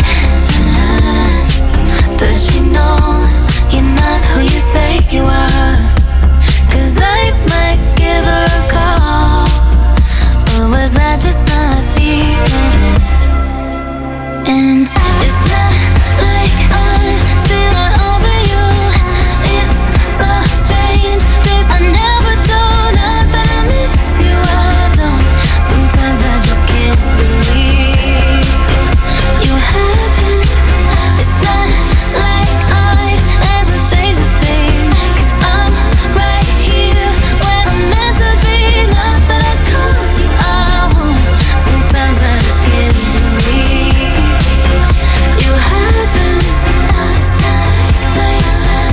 Does she know you're not who you say you are? 'Cause I might give her a call. Or was I just not me at all? And it's not like I'm still not over you. It's so strange, 'cause I never do. Not that I miss you, I don't. Sometimes I just can't believe you happened. It's not like I ever changed a thing, 'cause I'm right here where I'm meant to be. Not that I call you, I won't. Sometimes I just can't believe you happened. It's not like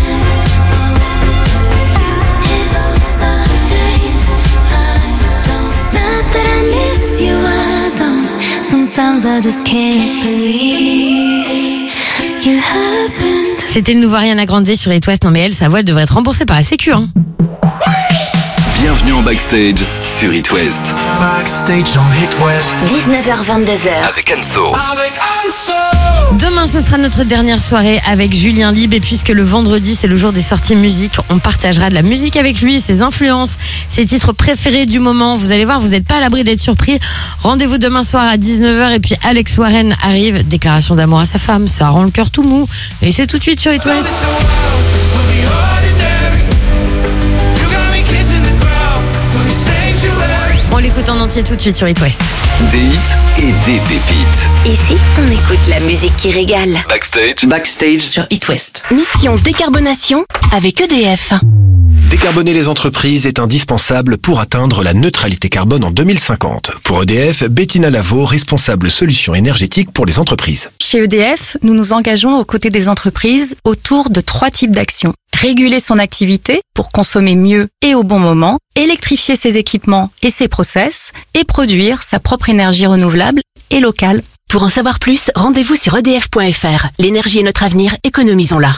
it's so strange, I don't. Not that I miss you, I don't. Sometimes I just can't believe you happened. C'était le nouveau Ariana Grande sur It West. Non mais elle, sa voix devrait être remboursée par la Sécu. Hein. Bienvenue en backstage sur It West. Backstage on It West. 19h-22h. Avec Anso. Demain, ce sera notre dernière soirée avec Julien Libre. Et puisque le vendredi, c'est le jour des sorties musique, on partagera de la musique avec lui, ses influences, ses titres préférés du moment. Vous allez voir, vous n'êtes pas à l'abri d'être surpris. Rendez-vous demain soir à 19h. Et puis Alex Warren arrive. Déclaration d'amour à sa femme. Ça rend le cœur tout mou. Et c'est tout de suite sur It West. On l'écoute en entier tout de suite sur It West. Des hits et des pépites. Ici, on écoute la musique qui régale. Backstage sur It West. Mission décarbonation avec EDF. Décarboner les entreprises est indispensable pour atteindre la neutralité carbone en 2050. Pour EDF, Bettina Lavaux, responsable solutions énergétiques pour les entreprises. Chez EDF, nous nous engageons aux côtés des entreprises autour de 3 types d'actions. Réguler son activité pour consommer mieux et au bon moment, électrifier ses équipements et ses process, et produire sa propre énergie renouvelable et locale. Pour en savoir plus, rendez-vous sur edf.fr. L'énergie est notre avenir, économisons-la.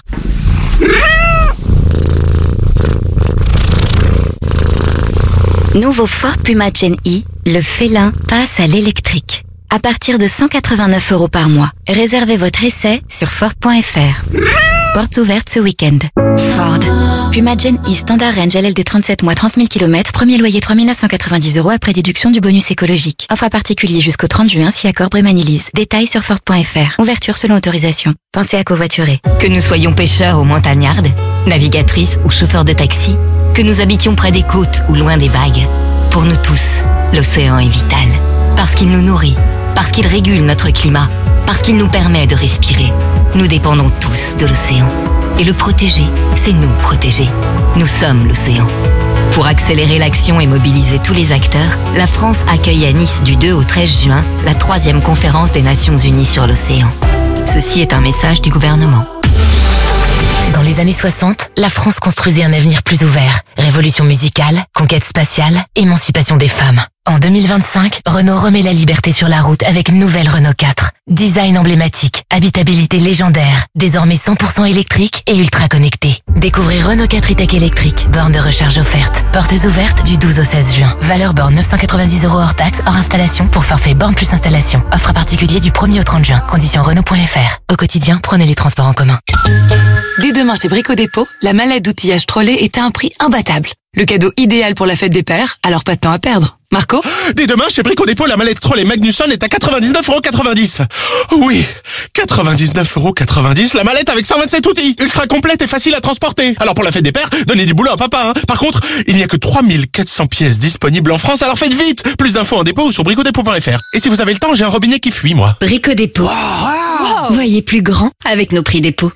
Nouveau Ford Puma Gen E, le félin passe à l'électrique. À partir de 189 € par mois. Réservez votre essai sur Ford.fr. Portes ouvertes ce week-end. Ford. Puma Gen E Standard Range LLD 37 mois 30 000 km. Premier loyer 3 990 € après déduction du bonus écologique. Offre à particulier jusqu'au 30 juin si accord Brémanilise. Détails sur Ford.fr. Ouverture selon autorisation. Pensez à covoiturer. Que nous soyons pêcheurs ou montagnardes, navigatrices ou chauffeurs de taxi, que nous habitions près des côtes ou loin des vagues, pour nous tous, l'océan est vital. Parce qu'il nous nourrit, parce qu'il régule notre climat, parce qu'il nous permet de respirer. Nous dépendons tous de l'océan. Et le protéger, c'est nous protéger. Nous sommes l'océan. Pour accélérer l'action et mobiliser tous les acteurs, la France accueille à Nice du 2 au 13 juin la 3e conférence des Nations Unies sur l'océan. Ceci est un message du gouvernement. Dans les années 60, la France construisait un avenir plus ouvert. Révolution musicale, conquête spatiale, émancipation des femmes. En 2025, Renault remet la liberté sur la route avec une nouvelle Renault 4. Design emblématique, habitabilité légendaire, désormais 100% électrique et ultra connecté. Découvrez Renault 4 e-Tech électrique, borne de recharge offerte. Portes ouvertes du 12 au 16 juin. Valeur borne 990 € hors taxe, hors installation pour forfait borne plus installation. Offre à particulier du 1er au 30 juin. Conditions Renault.fr. Au quotidien, prenez les transports en commun. Dès demain chez Brico Dépôt, la mallette d'outillage Trolley est à un prix imbattable. Le cadeau idéal pour la fête des pères, alors pas de temps à perdre. Marco ? Dès demain, chez Brico Dépôt, la mallette Trolley Magnusson est à 99,90 €. Oui, 99,90 €, la mallette avec 127 outils, ultra complète et facile à transporter. Alors pour la fête des pères, donnez du boulot à papa, hein. Par contre, il n'y a que 3400 pièces disponibles en France, alors faites vite. Plus d'infos en dépôt ou sur bricodépôt.fr. Et si vous avez le temps, j'ai un robinet qui fuit, moi. Brico Dépôt. Wow. Voyez plus grand avec nos prix dépôt.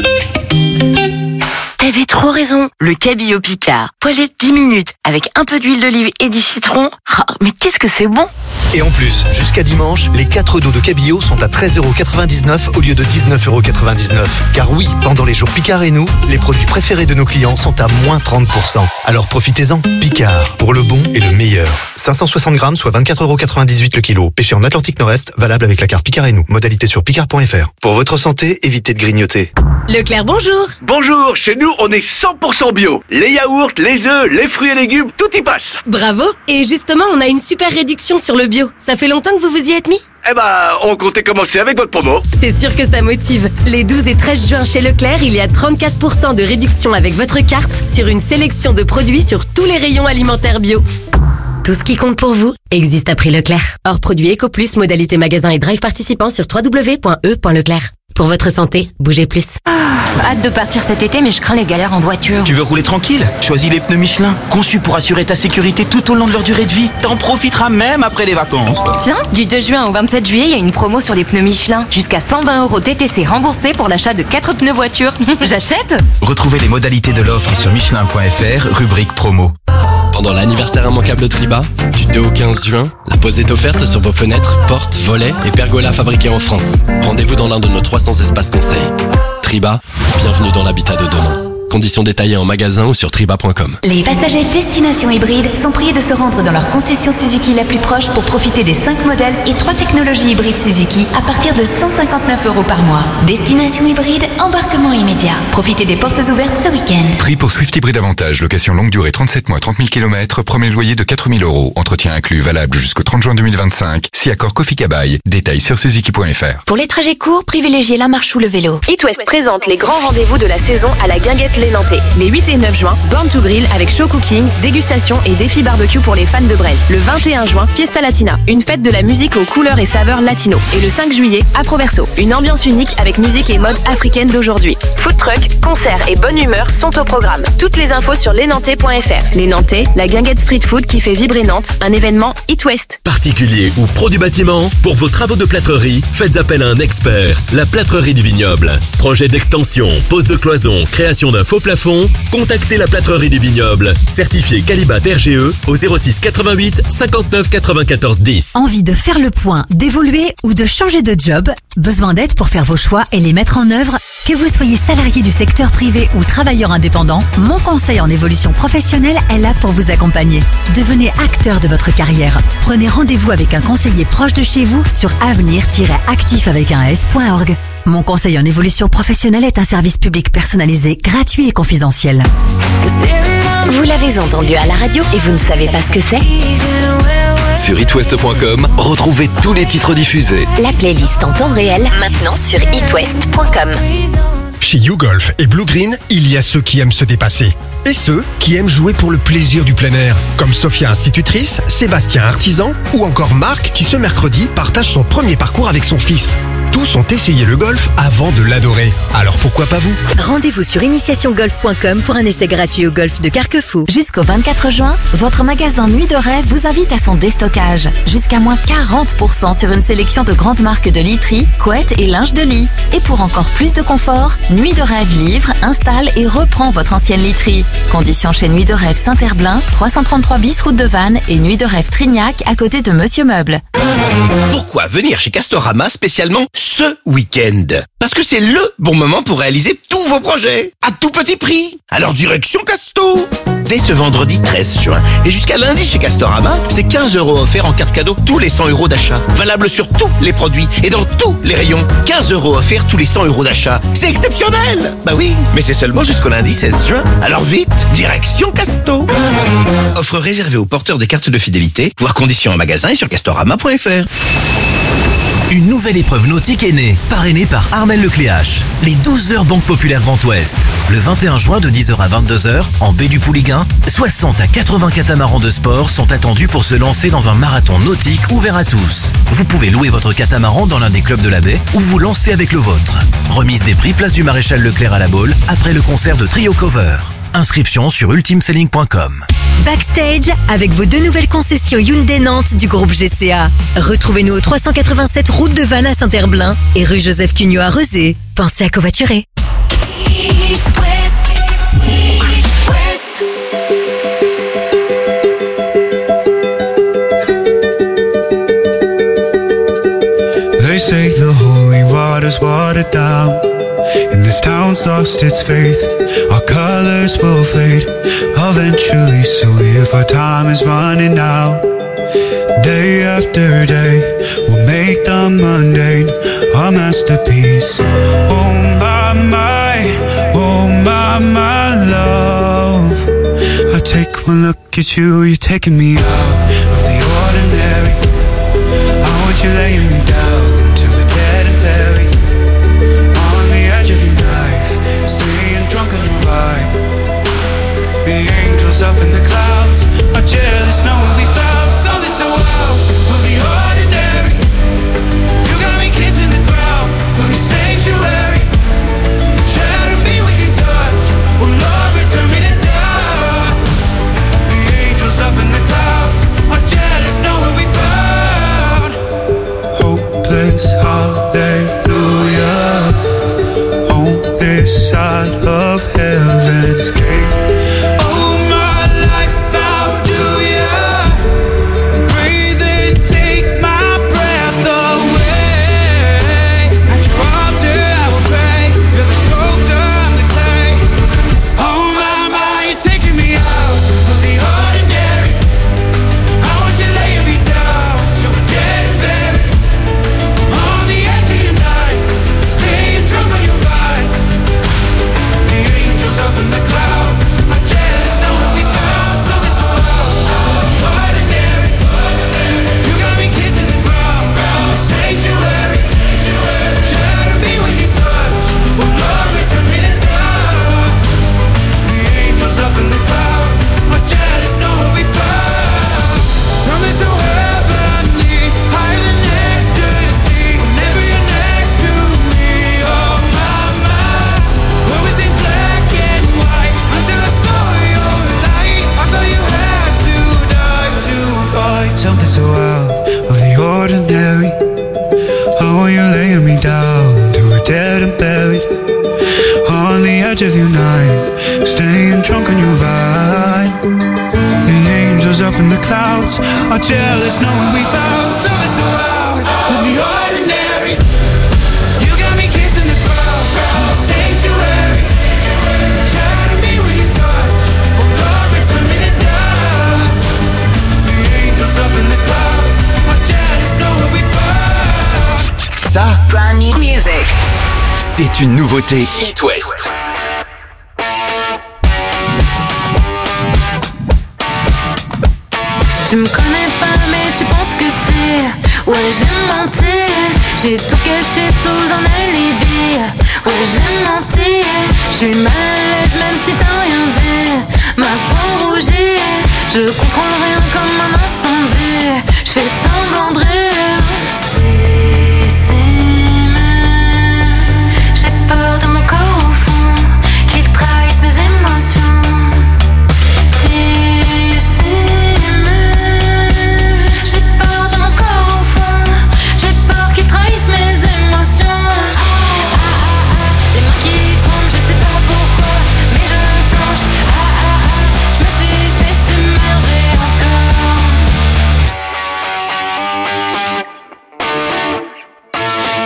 T'avais trop raison, le cabillaud Picard. Poêlé 10 minutes avec un peu d'huile d'olive et du citron. Ah, mais qu'est-ce que c'est bon! Et en plus, jusqu'à dimanche, les 4 dos de cabillaud sont à 13,99 € au lieu de 19,99 €. Car oui, pendant les jours Picard et nous, les produits préférés de nos clients sont à moins 30%. Alors profitez-en. Picard, pour le bon et le meilleur. 560 grammes, soit 24,98 € le kilo. Pêché en Atlantique Nord-Est, valable avec la carte Picard et nous. Modalité sur picard.fr. Pour votre santé, évitez de grignoter. Leclerc, bonjour. Bonjour, chez nous, on est 100% bio. Les yaourts, les œufs, les fruits et légumes, tout y passe. Bravo. Et justement, on a une super réduction sur le bio. Ça fait longtemps que vous vous y êtes mis ? Eh ben, on comptait commencer avec votre promo. C'est sûr que ça motive. Les 12 et 13 juin chez Leclerc, il y a 34% de réduction avec votre carte sur une sélection de produits sur tous les rayons alimentaires bio. Tout ce qui compte pour vous existe à prix Leclerc. Hors produit EcoPlus, modalité magasin et drive participant sur www.e.leclerc. Pour votre santé, bougez plus. Hâte de partir cet été, mais je crains les galères en voiture. Tu veux rouler tranquille? Choisis les pneus Michelin, conçus pour assurer ta sécurité tout au long de leur durée de vie. T'en profiteras même après les vacances. Tiens, du 2 juin au 27 juillet, il y a une promo sur les pneus Michelin. Jusqu'à 120 € TTC remboursés pour l'achat de 4 pneus voiture. J'achète? Retrouvez les modalités de l'offre sur michelin.fr, rubrique promo. Pendant l'anniversaire immanquable de Triba, du 2 au 15 juin, la pose est offerte sur vos fenêtres, portes, volets et pergolas fabriqués en France. Rendez-vous dans l'un de nos 300 espaces conseils. Triba, bienvenue dans l'habitat de demain. Conditions détaillées en magasin ou sur triba.com. Les passagers Destination Hybride sont priés de se rendre dans leur concession Suzuki la plus proche pour profiter des 5 modèles et 3 technologies hybrides Suzuki à partir de 159 € par mois. Destination Hybride, embarquement immédiat. Profitez des portes ouvertes ce week-end. Prix pour Swift Hybride Avantage, location longue durée 37 mois, 30 000 km, premier loyer de 4 000 €. Entretien inclus, valable jusqu'au 30 juin 2025. Si accord Kofi-Kabaï, détails sur suzuki.fr. Pour les trajets courts, privilégiez la marche ou le vélo. It West présente les grands rendez-vous de la saison à la Guinguette les Nantais. Les 8 et 9 juin, Born to Grill avec show cooking, dégustation et défi barbecue pour les fans de braise. Le 21 juin, Fiesta Latina, une fête de la musique aux couleurs et saveurs latino. Et le 5 juillet, Afroverso, une ambiance unique avec musique et mode africaine d'aujourd'hui. Food truck, concerts et bonne humeur sont au programme. Toutes les infos sur lesnantais.fr. Les Nantais, la Guinguette Street Food qui fait vibrer Nantes, un événement It West. Particulier ou pro du bâtiment, pour vos travaux de plâtrerie, faites appel à un expert, la Plâtrerie du Vignoble. Projet d'extension, pose de cloison, création d'un faux plafond, contactez la Plâtrerie du Vignoble, certifié Calibat RGE au 06 88 59 94 10. Envie de faire le point, d'évoluer ou de changer de job? Besoin d'aide pour faire vos choix et les mettre en œuvre? Que vous soyez salarié du secteur privé ou travailleur indépendant, mon conseil en évolution professionnelle est là pour vous accompagner. Devenez acteur de votre carrière. Prenez rendez-vous avec un conseiller proche de chez vous sur avenir-actif.org. Mon conseil en évolution professionnelle est un service public personnalisé, gratuit et confidentiel. Vous l'avez entendu à la radio et vous ne savez pas ce que c'est? Sur itwest.com, retrouvez tous les titres diffusés. La playlist en temps réel, maintenant sur itwest.com. Chez YouGolf et Blue Green, il y a ceux qui aiment se dépasser et ceux qui aiment jouer pour le plaisir du plein air, comme Sophia institutrice, Sébastien artisan ou encore Marc qui ce mercredi partage son premier parcours avec son fils. tous ont essayé le golf avant de l'adorer. Alors pourquoi pas vous? Rendez-vous sur initiationgolf.com pour un essai gratuit au golf de Carquefou. Jusqu'au 24 juin, votre magasin Nuit de Rêve vous invite à son déstockage. Jusqu'à moins 40% sur une sélection de grandes marques de literie, couettes et linge de lit. Et pour encore plus de confort, Nuit de Rêve livre, installe et reprend votre ancienne literie. Conditions chez Nuit de Rêve Saint-Herblain, 333 bis route de Vannes et Nuit de Rêve Trignac à côté de Monsieur Meuble. Pourquoi venir chez Castorama spécialement ce week-end? Parce que c'est le bon moment pour réaliser tous vos projets à tout petit prix. Alors direction Casto. Dès ce vendredi 13 juin et jusqu'à lundi chez Castorama, c'est 15 € offerts en carte cadeau tous les 100 € d'achat. Valable sur tous les produits et dans tous les rayons. 15 € offerts tous les 100 € d'achat. C'est exceptionnel! Bah oui, mais c'est seulement jusqu'au lundi 16 juin. Alors vite, direction Casto. Offre réservée aux porteurs des cartes de fidélité. Voir conditions en magasin et sur castorama.fr. Une nouvelle épreuve nautique est née, parrainée par Armel Lecléache. Les 12 heures Banque Populaire Grand Ouest. Le 21 juin de 10h à 22h, en baie du Pouliguen, 60 à 80 catamarans de sport sont attendus pour se lancer dans un marathon nautique ouvert à tous. Vous pouvez louer votre catamaran dans l'un des clubs de la baie ou vous lancer avec le vôtre. Remise des prix place du Maréchal Leclerc à la Baule après le concert de Trio Cover. Inscription sur ultimeselling.com. Backstage avec vos 2 nouvelles concessions Hyundai Nantes du groupe GCA. Retrouvez-nous au 387 route de Vannes à Saint-Herblain et rue Joseph Cugnot à Rezé. Pensez à covoiturer. They say the holy water's watered down, and this town's lost its faith. Our colors will fade eventually, so if our time is running out, day after day we'll make the mundane our masterpiece. Oh my love, I take one look at you, you're taking me out of the ordinary. I want you laying me down till we're dead and buried, on the edge of your knife, staying drunk on your vibe. The angels up in the clouds are jealous knowing we found something so out of the ordinary. You got me kissing the ground of your sanctuary. Shatter me with your touch, oh Lord, return me to dust. The angels up in the clouds are jealous knowing we found hopeless hallelujah on this side of heaven's gate. Oh my life, how do ya breathe and take my breath away? At your altar I will pray, you're the sculptor, I'm the clay. Oh my, you're taking me out of the ordinary. I want you laying me down till we're dead and buried, on the edge of your knife, staying drunk on your vibe. The angels up in the clouds are jealous knowing we found something so out of the ordinary. You got me kissing the ground in the sanctuary. Shatter me with your touch, oh Lord, return me to dust. The angels up in the clouds are jealous knowing we found something so heavenly, higher than ecstasy. Whenever you're next to me, oh my, what was in black and white until I saw your light? I thought you had to die to find something so out of the ordinary. Oh, you're laying me down to a dead and buried, on the edge of your knife, staying drunk on your vine. The angels up in the clouds are jealous knowing we found something so out of the ordinary. You got me kissing the ground in the sanctuary. Shatter me with your touch, oh Lord, return me to dust. The angels up in the clouds are jealous knowing we found. Ça, c'est une nouveauté It West. Tu me connais pas mais tu penses que c'est. Ouais, j'ai menti, j'ai tout caché sous un alibi. Ouais, j'ai menti, je suis mal à l'aise même si t'as rien dit. Ma peau rougit, je contrôle rien comme un incendie. Je fais semblant de rire. Dissimulé,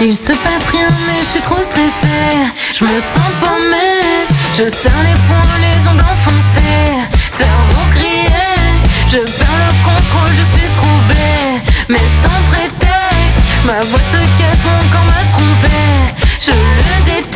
Il se passe rien mais je suis trop stressée. Je me sens paumée. Je serre les poings, les ongles enfoncés. Cerveau grillé. Je perds le contrôle, je suis troublée. Mais sans prétexte. Ma voix se casse, mon corps m'a trompée. Je le déteste.